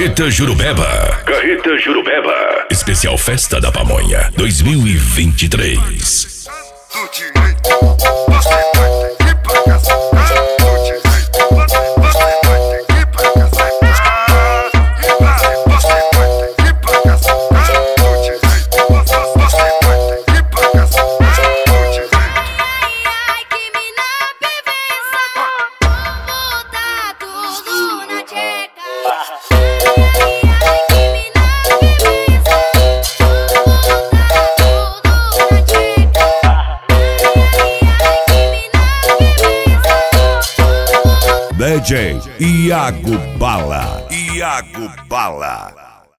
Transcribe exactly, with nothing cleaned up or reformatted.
Carreta Jurubeba. Carreta Jurubeba. Especial Festa da Pamonha dois mil e vinte e três. D J Iago Bala. Iago Bala.